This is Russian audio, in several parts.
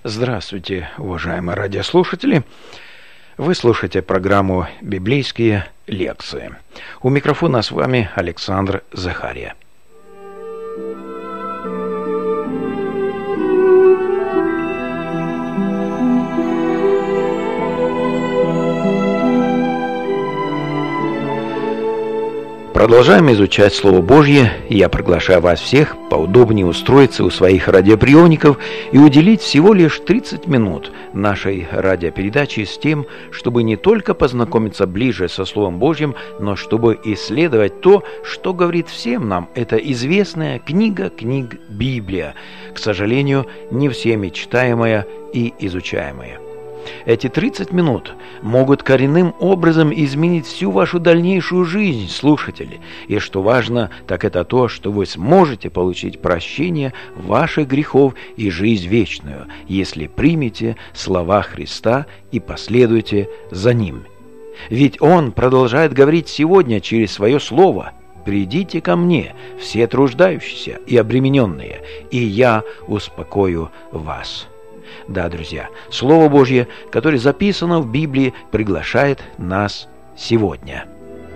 Здравствуйте, уважаемые радиослушатели! Вы слушаете программу «Библейские лекции». У микрофона с вами Александр Захария. Продолжаем изучать Слово Божье, и я приглашаю вас всех поудобнее устроиться у своих радиоприемников и уделить всего лишь 30 минут нашей радиопередачи с тем, чтобы не только познакомиться ближе со Словом Божьим, но чтобы исследовать то, что говорит всем нам эта известная книга книг Библия, к сожалению, не всеми читаемая и изучаемая. Эти 30 минут могут коренным образом изменить всю вашу дальнейшую жизнь, слушатели. И что важно, так это то, что вы сможете получить прощение ваших грехов и жизнь вечную, если примете слова Христа и последуете за Ним. Ведь Он продолжает говорить сегодня через Свое Слово: «Придите ко мне, все труждающиеся и обремененные, и я успокою вас». Да, друзья, Слово Божье, которое записано в Библии, приглашает нас сегодня.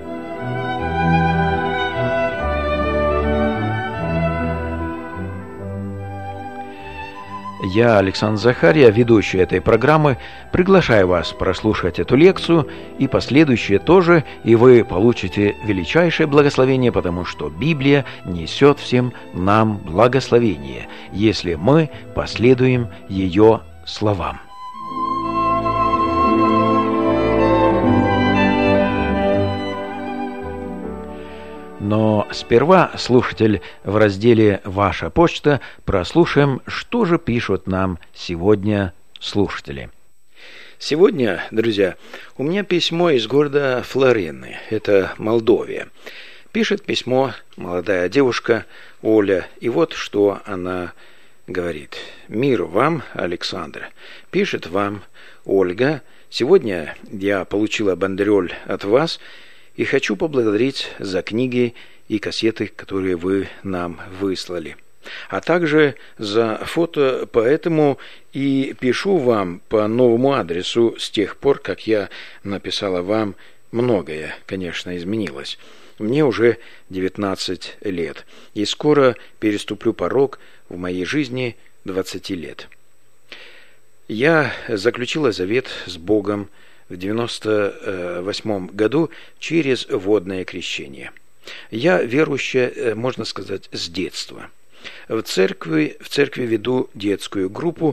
Я, Александр Захария, ведущий этой программы, приглашаю вас прослушать эту лекцию и последующие тоже, и вы получите величайшее благословение, потому что Библия несет всем нам благословение, если мы последуем ее словам. Но сперва, слушатель, в разделе «Ваша почта» прослушаем, что же пишут нам сегодня слушатели. Сегодня, друзья, у меня письмо из города Флорены, это Молдовия. Пишет письмо молодая девушка Оля, и вот что она говорит. «Мир вам, Александр. Пишет вам Ольга. Сегодня я получила бандероль от вас, и хочу поблагодарить за книги и кассеты, которые вы нам выслали, а также за фото, поэтому и пишу вам по новому адресу. С тех пор, как я написала вам, многое, конечно, изменилось. Мне уже 19 лет, и скоро переступлю порог в моей жизни 20 лет. Я заключила завет с Богом в 98 году через водное крещение. Я верующая, можно сказать, с детства. В церкви веду детскую группу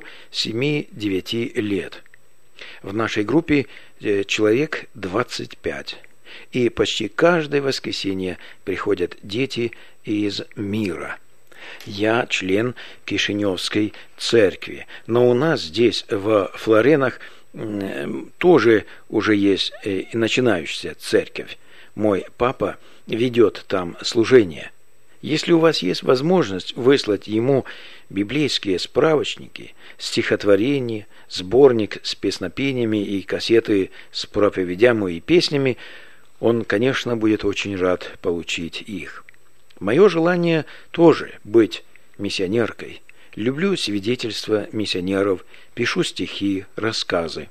7-9 лет. В нашей группе человек 25. И почти каждое воскресенье приходят дети из мира. Я член Кишиневской церкви, но у нас здесь, в Флоренах, тоже уже есть и начинающаяся церковь. Мой папа ведет там служение. Если у вас есть возможность выслать ему библейские справочники, стихотворения, сборник с песнопениями и кассеты с проповедями и песнями, он, конечно, будет очень рад получить их. Мое желание тоже быть миссионеркой. Люблю свидетельства миссионеров, пишу стихи, рассказы.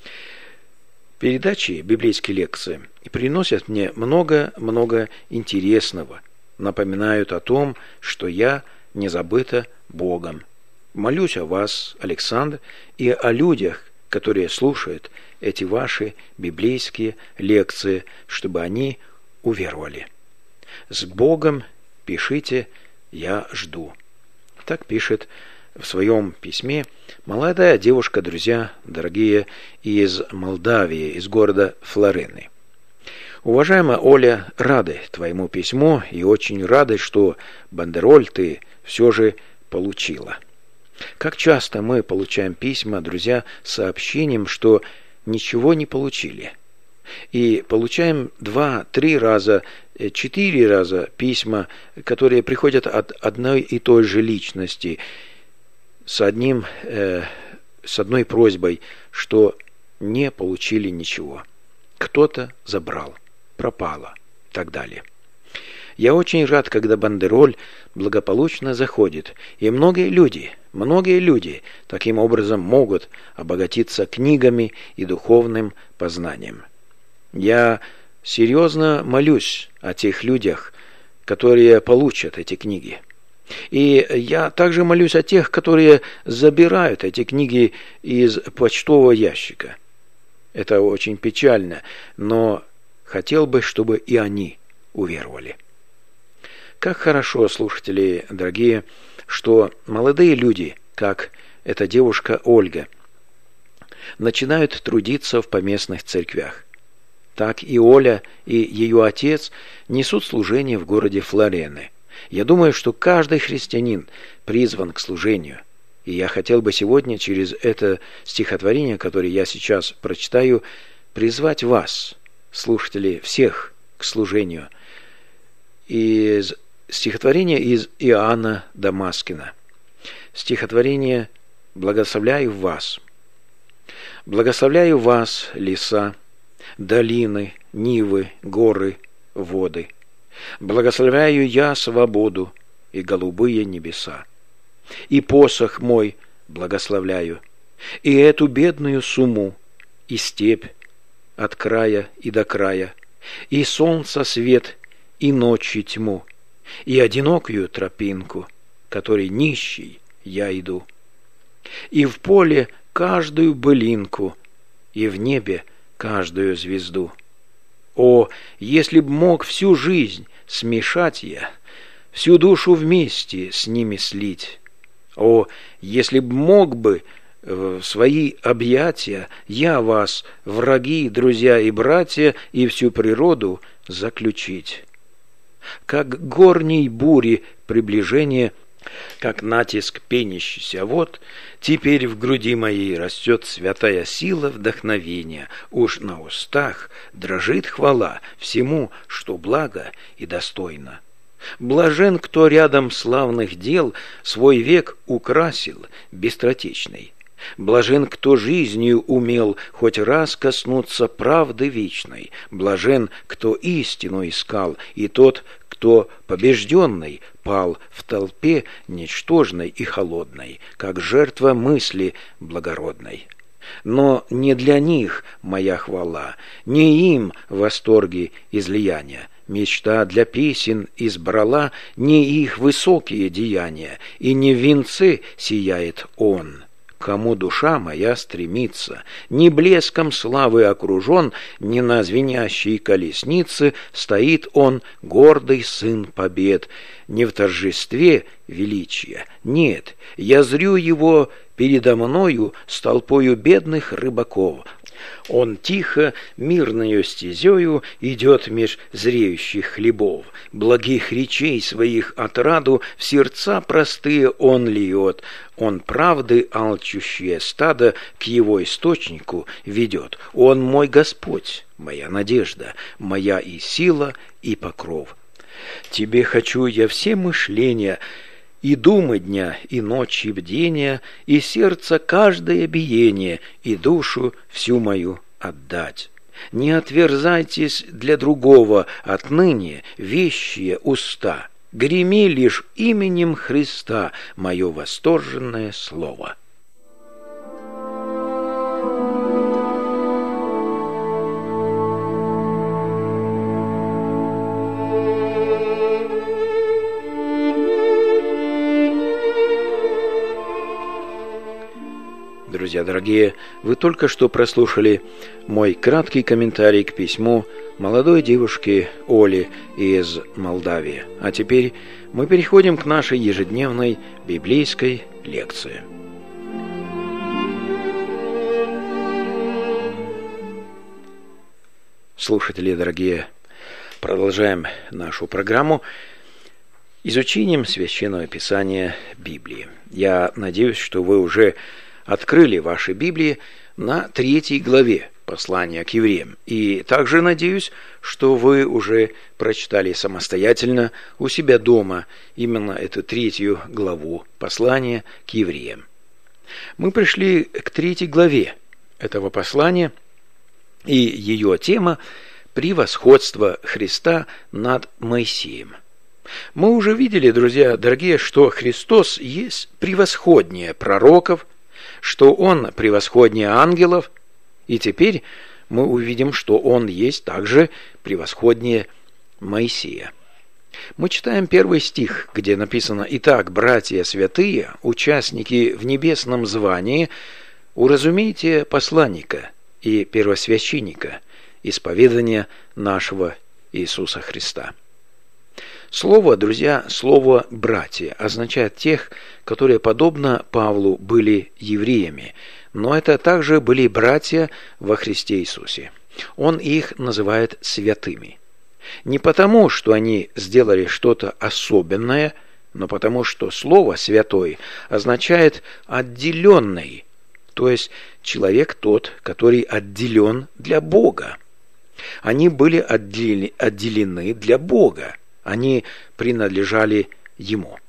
Передачи, библейские лекции, приносят мне много интересного, напоминают о том, что я не забыта Богом. Молюсь о вас, Александр, и о людях, которые слушают эти ваши библейские лекции, чтобы они уверовали. С Богом, пишите, я жду. Так пишет в своем письме молодая девушка, друзья, дорогие, из Молдавии, из города Флорены. Уважаемая Оля, рады твоему письму и очень рады, что бандероль ты все же получила. Как часто мы получаем письма, друзья, с сообщением, что ничего не получили. И получаем 2-3 раза, 4 раза письма, которые приходят от одной и той же личности, с одной просьбой, что не получили ничего. Кто-то забрал, пропало и так далее. Я очень рад, когда бандероль благополучно заходит, и многие люди таким образом могут обогатиться книгами и духовным познанием. Я серьезно молюсь о тех людях, которые получат эти книги. И я также молюсь о тех, которые забирают эти книги из почтового ящика. Это очень печально, но хотел бы, чтобы и они уверовали. Как хорошо, слушатели дорогие, что молодые люди, как эта девушка Ольга, начинают трудиться в поместных церквях. Так и Оля, и ее отец несут служение в городе Флорены. Я думаю, что каждый христианин призван к служению. И я хотел бы сегодня через это стихотворение, которое я сейчас прочитаю, призвать вас, слушатели, всех к служению. Из стихотворения из Иоанна Дамаскина. Стихотворение «Благословляю вас». «Благословляю вас, леса, долины, нивы, горы, воды. Благословляю я свободу и голубые небеса. И посох мой благословляю, и эту бедную сумму, и степь от края и до края, и солнца свет, и ночи тьму, и одинокую тропинку, которой нищий я иду. И в поле каждую былинку, и в небе каждую звезду. О, если б мог всю жизнь смешать я, всю душу вместе с ними слить. О, если б мог бы в свои объятия я вас, враги, друзья и братья, и всю природу заключить. Как горней бури приближение, как натиск пенящийся вод, теперь в груди моей растет святая сила вдохновения, уж на устах дрожит хвала всему, что благо и достойно. Блажен, кто рядом славных дел свой век украсил быстротечный. Блажен, кто жизнью умел хоть раз коснуться правды вечной. Блажен, кто истину искал, и тот, кто побежденный пал в толпе ничтожной и холодной, как жертва мысли благородной. Но не для них моя хвала, не им восторги излияния. Мечта для песен избрала не их высокие деяния, и не в венце сияет он. Кому душа моя стремится, ни блеском славы окружен, ни на звенящей колеснице стоит он, гордый сын побед, не в торжестве величия. Нет, я зрю его передо мною с толпою бедных рыбаков. Он тихо, мирною стезею идет меж зреющих хлебов. Благих речей своих отраду в сердца простые он льет. Он правды алчущее стадо к его источнику ведет. Он мой Господь, моя надежда, моя и сила, и покров. Тебе хочу я все мышления, и думы дня, и ночи бдения, и сердце каждое биение, и душу всю мою отдать. Не отверзайтесь для другого отныне вещие уста. Греми лишь именем Христа мое восторженное слово. Друзья дорогие, вы только что прослушали мой краткий комментарий к письму молодой девушки Оли из Молдавии. А теперь мы переходим к нашей ежедневной библейской лекции. Слушатели дорогие, продолжаем нашу программу изучением Священного Писания Библии. Я надеюсь, что вы уже открыли ваши Библии на 3 главе послания к евреям. И также надеюсь, что вы уже прочитали самостоятельно у себя дома именно эту 3 главу послания к евреям. Мы пришли к 3 главе этого послания, и ее тема – превосходство Христа над Моисеем. Мы уже видели, друзья дорогие, что Христос есть превосходнее пророков, что Он превосходнее ангелов, и теперь мы увидим, что Он есть также превосходнее Моисея. Мы читаем первый стих, где написано: «Итак, братья святые, участники в небесном звании, уразумейте посланника и первосвященника, исповедания нашего Иисуса Христа». Слово, друзья, слово «братья» означает тех, которые, подобно Павлу, были евреями, но это также были братья во Христе Иисусе. Он их называет святыми. Не потому, что они сделали что-то особенное, но потому, что слово «святой» означает «отделенный», то есть человек тот, который отделен для Бога. Они были отделены для Бога. Они принадлежали Ему.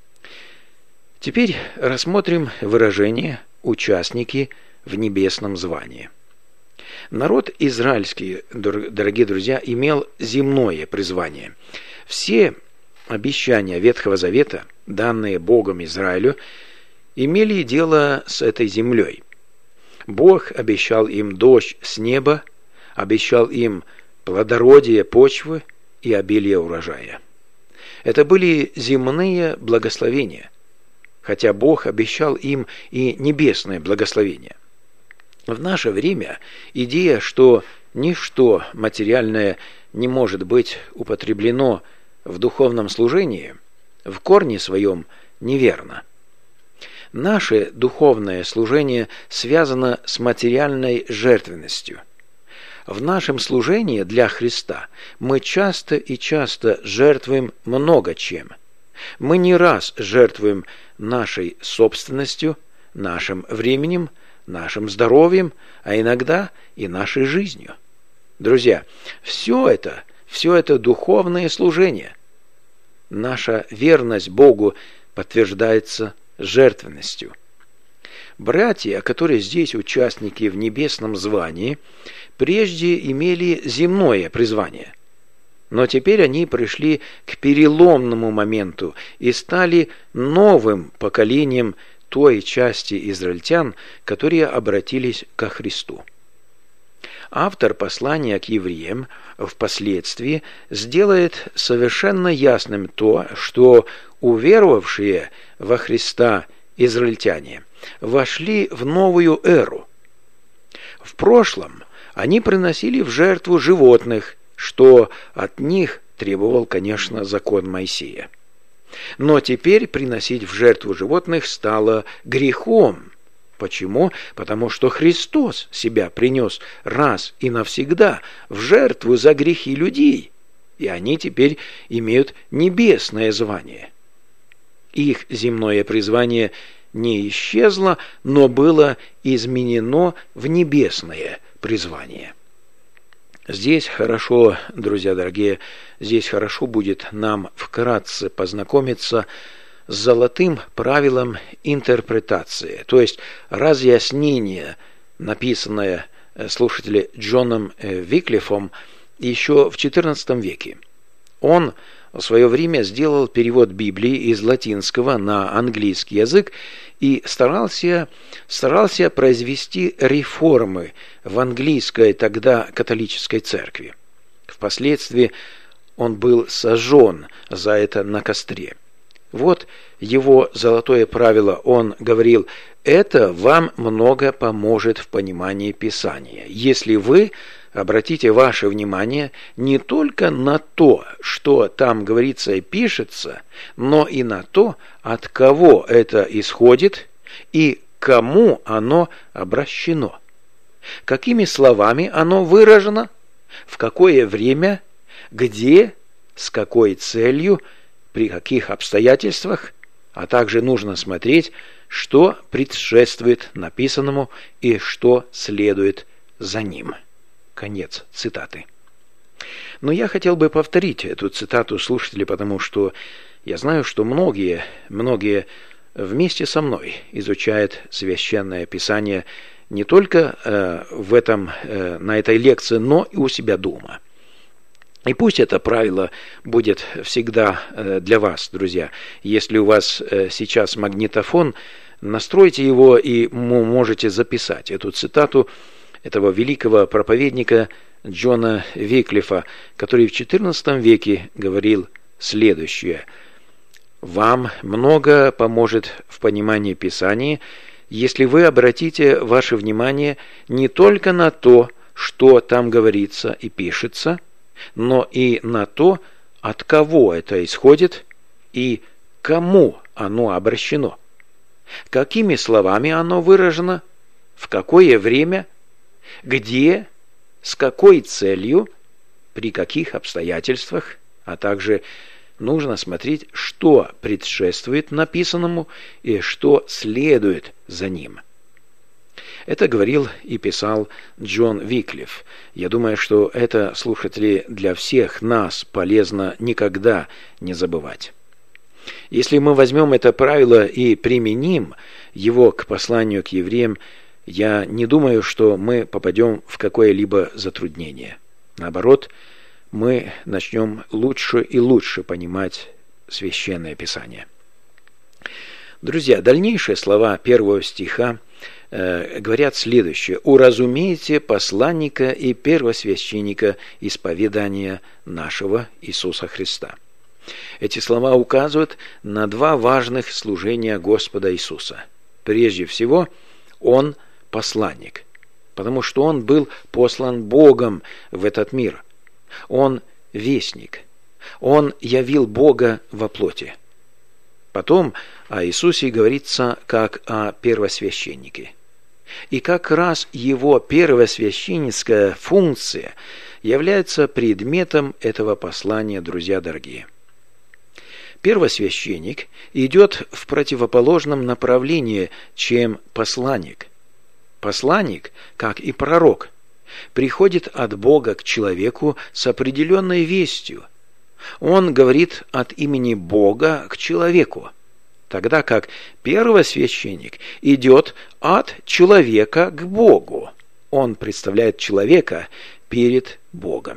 Теперь рассмотрим выражение «участники в небесном звании». Народ израильский, дорогие друзья, имел земное призвание. Все обещания Ветхого Завета, данные Богом Израилю, имели дело с этой землей. Бог обещал им дождь с неба, обещал им плодородие почвы и обилие урожая. Это были земные благословения, хотя Бог обещал им и небесное благословение. В наше время идея, что ничто материальное не может быть употреблено в духовном служении, в корне своем неверна. Наше духовное служение связано с материальной жертвенностью. В нашем служении для Христа мы часто и часто жертвуем много чем. Мы не раз жертвуем нашей собственностью, нашим временем, нашим здоровьем, а иногда и нашей жизнью. Друзья, все это духовное служение. Наша верность Богу подтверждается жертвенностью. Братья, которые здесь участники в небесном звании, прежде имели земное призвание, но теперь они пришли к переломному моменту и стали новым поколением той части израильтян, которые обратились ко Христу. Автор послания к евреям впоследствии сделает совершенно ясным то, что уверовавшие во Христа израильтяне вошли в новую эру. В прошлом они приносили в жертву животных, что от них требовал, конечно, закон Моисея. Но теперь приносить в жертву животных стало грехом. Почему? Потому что Христос себя принес раз и навсегда в жертву за грехи людей, и они теперь имеют небесное звание. Их земное призвание не исчезло, но было изменено в небесное призвание. Здесь хорошо, друзья дорогие, здесь хорошо будет нам вкратце познакомиться с золотым правилом интерпретации, то есть разъяснение, написанное, слушатели, Джоном Виклифом еще в XIV веке. Он в свое время сделал перевод Библии из латинского на английский язык и старался произвести реформы в английской тогда католической церкви. Впоследствии он был сожжен за это на костре. Вот его золотое правило. Он говорил: «Это вам много поможет в понимании Писания, если вы обратите ваше внимание не только на то, что там говорится и пишется, но и на то, от кого это исходит и к кому оно обращено, какими словами оно выражено, в какое время, где, с какой целью, при каких обстоятельствах, а также нужно смотреть, что предшествует написанному и что следует за ним». Конец цитаты. Но я хотел бы повторить эту цитату, слушатели, потому что я знаю, что многие вместе со мной изучают Священное Писание не только на этой лекции, но и у себя дома. И пусть это правило будет всегда для вас, друзья. Если у вас сейчас магнитофон, настройте его, и можете записать эту цитату этого великого проповедника Джона Виклифа, который в XIV веке говорил следующее: «Вам много поможет в понимании Писания, если вы обратите ваше внимание не только на то, что там говорится и пишется, но и на то, от кого это исходит и кому оно обращено, какими словами оно выражено, в какое время, где, с какой целью, при каких обстоятельствах, а также нужно смотреть, что предшествует написанному и что следует за ним». Это говорил и писал Джон Виклиф. Я думаю, что это, слушатели, для всех нас полезно никогда не забывать. Если мы возьмем это правило и применим его к посланию к евреям, я не думаю, что мы попадем в какое-либо затруднение. Наоборот, мы начнем лучше и лучше понимать Священное Писание. Друзья, дальнейшие слова первого стиха говорят следующее: «Уразумейте посланника и первосвященника исповедания нашего Иисуса Христа». Эти слова указывают на два важных служения Господа Иисуса. Прежде всего, Он посланник, потому что Он был послан Богом в этот мир. Он вестник. Он явил Бога во плоти. Потом о Иисусе говорится как о первосвященнике. И как раз его первосвященническая функция является предметом этого послания, друзья дорогие. Первосвященник идет в противоположном направлении, чем посланник. Посланник, как и пророк, приходит от Бога к человеку с определенной вестью. Он говорит от имени Бога к человеку, тогда как первосвященник идет от человека к Богу. Он представляет человека перед Богом.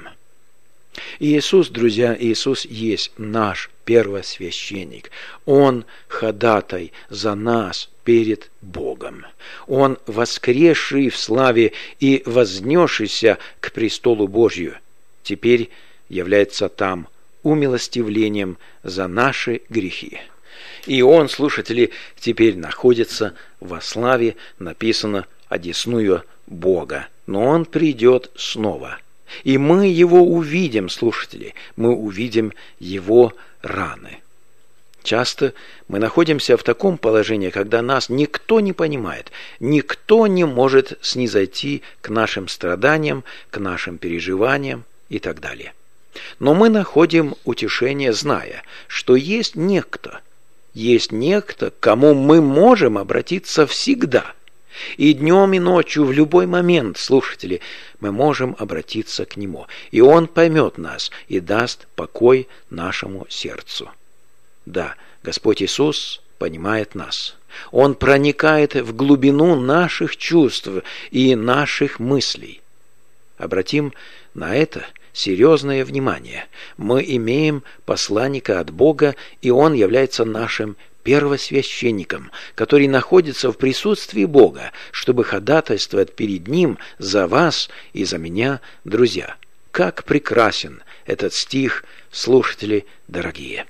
И Иисус, друзья, Иисус есть наш первосвященник. Он ходатай за нас перед Богом. Он воскресший в славе и вознесшийся к престолу Божию, теперь является там умилостивлением за наши грехи. И Он, слушатели, теперь находится во славе, написано одесную Бога. Но Он придет снова. И мы Его увидим, слушатели, мы увидим Его раны. Часто мы находимся в таком положении, когда нас никто не понимает, никто не может снизойти к нашим страданиям, к нашим переживаниям и так далее. Но мы находим утешение, зная, что есть некто, к кому мы можем обратиться всегда. И днем, и ночью, в любой момент, слушатели, мы можем обратиться к Нему. И Он поймет нас и даст покой нашему сердцу. Да, Господь Иисус понимает нас. Он проникает в глубину наших чувств и наших мыслей. Обратим на это серьезное внимание. Мы имеем посланника от Бога, и Он является нашим первосвященником, который находится в присутствии Бога, чтобы ходатайствовать перед Ним за вас и за меня, друзья. Как прекрасен этот стих, слушатели дорогие!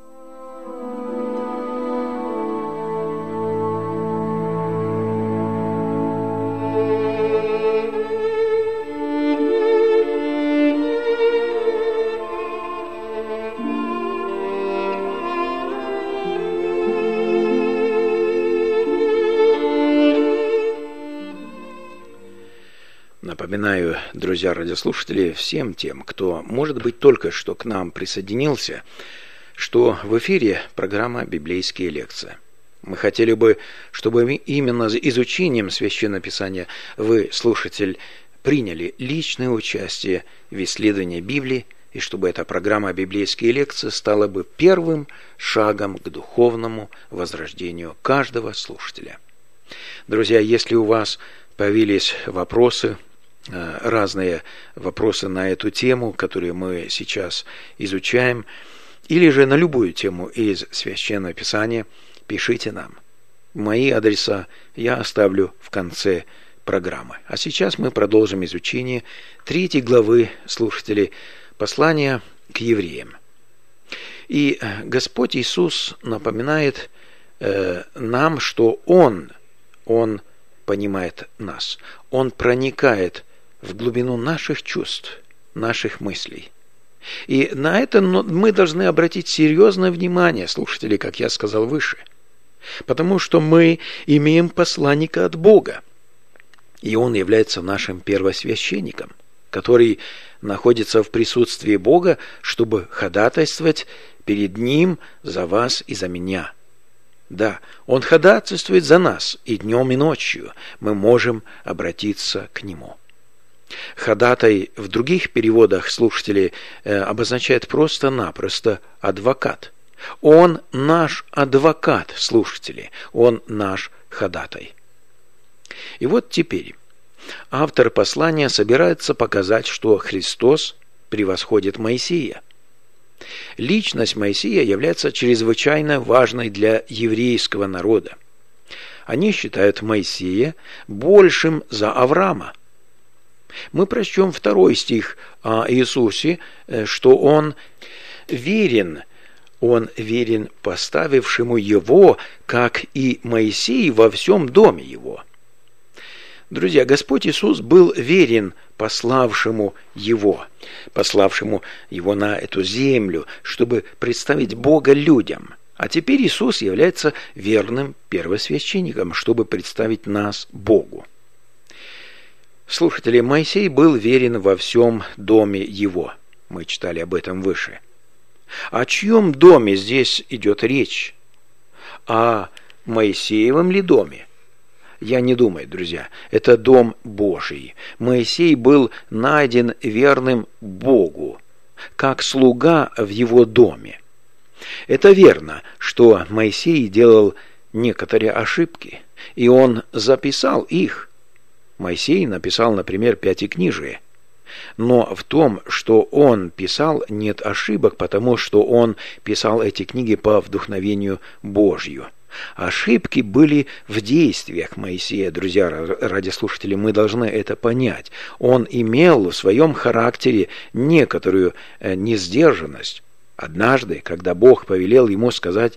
Напоминаю, друзья радиослушатели, всем тем, кто, может быть, только что к нам присоединился, что в эфире программа «Библейские лекции». Мы хотели бы, чтобы именно изучением Священного Писания вы, слушатель, приняли личное участие в исследовании Библии, и чтобы эта программа «Библейские лекции» стала бы первым шагом к духовному возрождению каждого слушателя. Друзья, если у вас появились вопросы, разные вопросы на эту тему, которые мы сейчас изучаем, или же на любую тему из Священного Писания, пишите нам. Мои адреса я оставлю в конце программы. А сейчас мы продолжим изучение 3 главы, слушатели, послания к евреям. И Господь Иисус напоминает нам, что Он понимает нас. Он проникает в глубину наших чувств, наших мыслей. И на это мы должны обратить серьезное внимание, слушатели, как я сказал выше. Потому что мы имеем посланника от Бога. И он является нашим первосвященником, который находится в присутствии Бога, чтобы ходатайствовать перед Ним за вас и за меня. Да, Он ходатайствует за нас, и днем, и ночью мы можем обратиться к Нему. Ходатай в других переводах, слушатели, обозначает просто-напросто адвокат. Он наш адвокат, слушатели, Он наш ходатай. И вот теперь автор послания собирается показать, что Христос превосходит Моисея. Личность Моисея является чрезвычайно важной для еврейского народа. Они считают Моисея большим за Авраама. Мы прочтем 2 стих о Иисусе, что Он верен поставившему Его, как и Моисей во всем доме Его. Друзья, Господь Иисус был верен пославшему Его на эту землю, чтобы представить Бога людям. А теперь Иисус является верным первосвященником, чтобы представить нас Богу. Слушатели, Моисей был верен во всем доме его. Мы читали об этом выше. О чьем доме здесь идет речь? О Моисеевом ли доме? Я не думаю, друзья. Это дом Божий. Моисей был найден верным Богу, как слуга в его доме. Это верно, что Моисей делал некоторые ошибки, и он записал их. Моисей написал, например, Пятикнижие. Но в том, что он писал, нет ошибок, потому что он писал эти книги по вдохновению Божью. Ошибки были в действиях Моисея, друзья, радиослушатели, мы должны это понять. Он имел в своем характере некоторую несдержанность. Однажды, когда Бог повелел ему сказать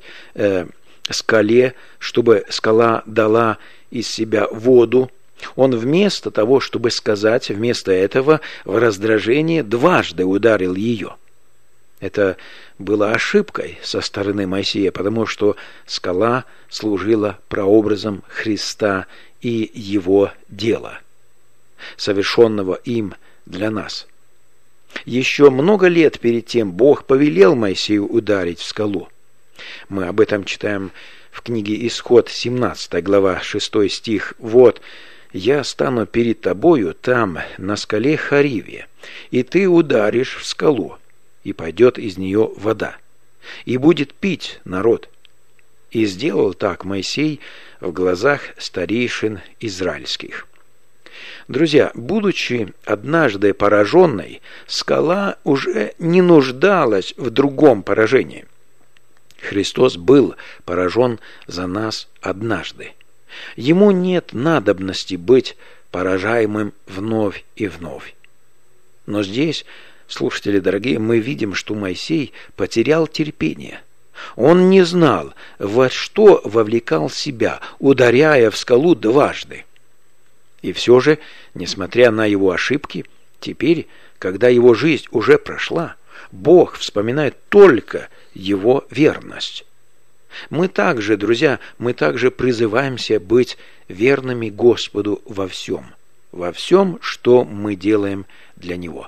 скале, чтобы скала дала из себя воду, он вместо того, чтобы сказать, вместо этого в раздражении дважды ударил ее. Это было ошибкой со стороны Моисея, потому что скала служила прообразом Христа и Его дела, совершенного им для нас. Еще много лет перед тем Бог повелел Моисею ударить в скалу. Мы об этом читаем в книге Исход, 17 глава, 6 стих. «Вот, я стану перед тобою там, на скале Хариве, и ты ударишь в скалу, и пойдет из нее вода, и будет пить народ». И сделал так Моисей в глазах старейшин израильских. Друзья, будучи однажды пораженной, скала уже не нуждалась в другом поражении. Христос был поражен за нас однажды. Ему нет надобности быть поражаемым вновь и вновь. Но здесь, слушатели дорогие, мы видим, что Моисей потерял терпение. Он не знал, во что вовлекал себя, ударяя в скалу дважды. И все же, несмотря на его ошибки, теперь, когда его жизнь уже прошла, Бог вспоминает только его верность. Мы также, друзья, призываемся быть верными Господу во всем, что мы делаем для Него.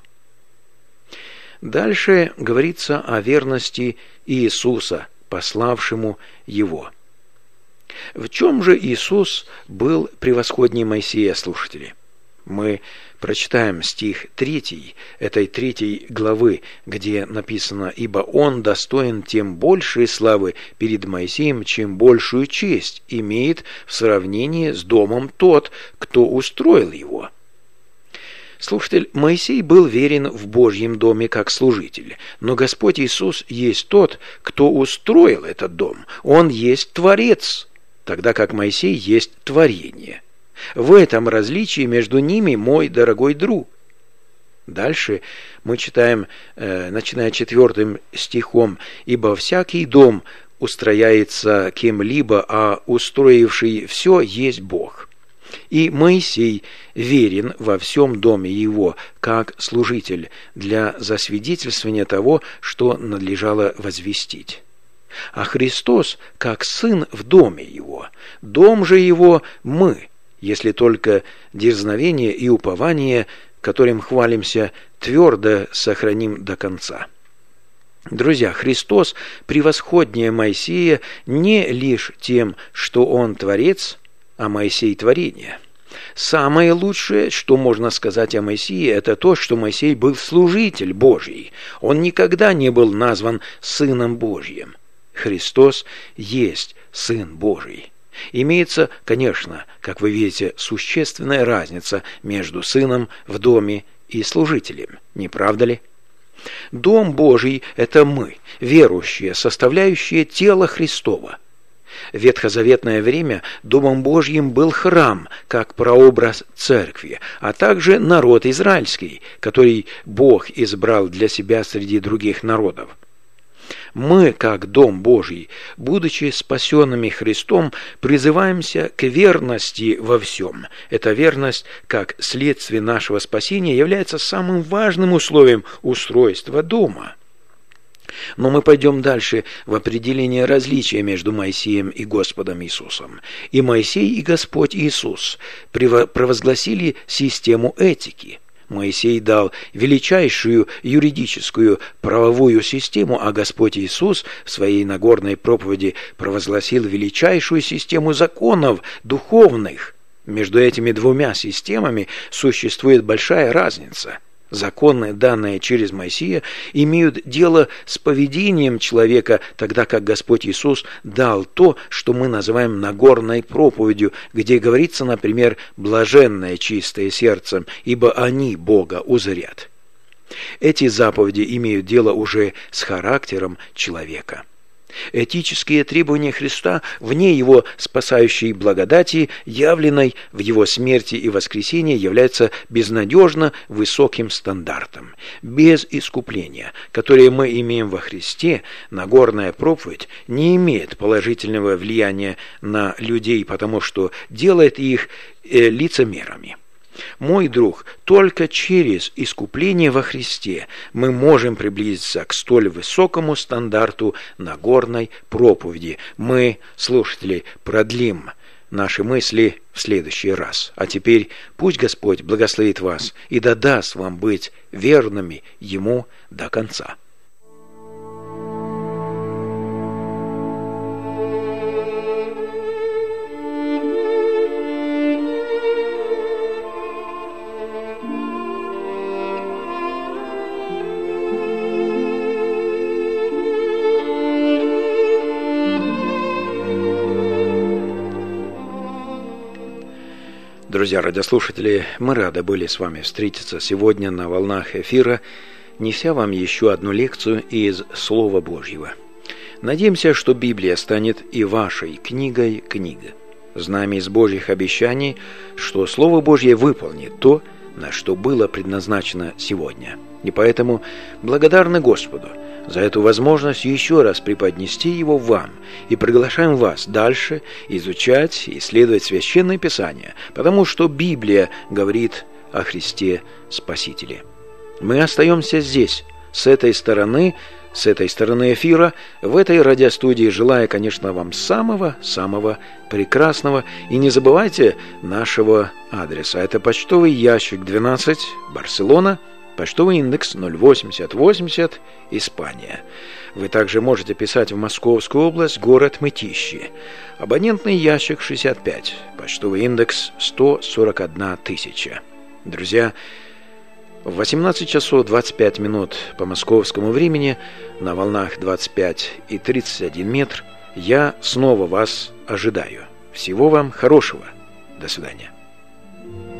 Дальше говорится о верности Иисуса, пославшему Его. В чем же Иисус был превосходнее Моисея, слушатели? Мы прочитаем стих 3 этой 3 главы, где написано: «Ибо Он достоин тем большей славы перед Моисеем, чем большую честь имеет в сравнении с домом тот, кто устроил его». Слушатель, Моисей был верен в Божьем доме как служитель, но Господь Иисус есть тот, кто устроил этот дом. Он есть Творец, тогда как Моисей есть творение. В этом различии между ними, мой дорогой друг. Дальше мы читаем, начиная 4 стихом, «Ибо всякий дом устрояется кем-либо, а устроивший все есть Бог. И Моисей верен во всем доме его, как служитель, для засвидетельствования того, что надлежало возвестить. А Христос, как сын в доме его, дом же его мы, если только дерзновение и упование, которым хвалимся, твердо сохраним до конца». Друзья, Христос превосходнее Моисея не лишь тем, что Он Творец, а Моисей творение. Самое лучшее, что можно сказать о Моисее, это то, что Моисей был служитель Божий. Он никогда не был назван Сыном Божьим. Христос есть Сын Божий. Имеется, конечно, как вы видите, существенная разница между сыном в доме и служителем, не правда ли? Дом Божий – это мы, верующие, составляющие тело Христово. В ветхозаветное время Домом Божьим был храм, как прообраз церкви, а также народ израильский, который Бог избрал для себя среди других народов. Мы, как Дом Божий, будучи спасенными Христом, призываемся к верности во всем. Эта верность, как следствие нашего спасения, является самым важным условием устройства дома. Но мы пойдем дальше в определение различия между Моисеем и Господом Иисусом. И Моисей, и Господь Иисус провозгласили систему этики. Моисей дал величайшую юридическую правовую систему, а Господь Иисус в своей Нагорной проповеди провозгласил величайшую систему законов духовных. Между этими двумя системами существует большая разница. Законы, данные через Моисея, имеют дело с поведением человека, тогда как Господь Иисус дал то, что мы называем Нагорной проповедью, где говорится, например, «блаженное чистое сердцем, ибо они Бога узрят». Эти заповеди имеют дело уже с характером человека. Этические требования Христа вне Его спасающей благодати, явленной в Его смерти и воскресении, являются безнадежно высоким стандартом. Без искупления, которое мы имеем во Христе, Нагорная проповедь не имеет положительного влияния на людей, потому что делает их лицемерами. Мой друг, только через искупление во Христе мы можем приблизиться к столь высокому стандарту Нагорной проповеди. Мы, слушатели, продлим наши мысли в следующий раз. А теперь пусть Господь благословит вас и даст вам быть верными Ему до конца. Друзья радиослушатели, мы рады были с вами встретиться сегодня на волнах эфира, неся вам еще одну лекцию из Слова Божьего. Надеемся, что Библия станет и вашей книгой книга. Знаем из Божьих обещаний, что Слово Божье выполнит то, на что было предназначено сегодня. И поэтому благодарны Господу за эту возможность еще раз преподнести его вам, и приглашаем вас дальше изучать и исследовать Священное Писание, потому что Библия говорит о Христе Спасителе. Мы остаемся здесь, с этой стороны эфира, в этой радиостудии, желая, конечно, вам самого прекрасного. И не забывайте нашего адреса. Это почтовый ящик 12, Барселона, почтовый индекс 08080, Испания. Вы также можете писать в Московскую область, город Мытищи. Абонентный ящик 65, почтовый индекс 141 тысяча. Друзья, в 18 часов 25 минут по московскому времени на волнах 25 и 31 метр я снова вас ожидаю. Всего вам хорошего. До свидания.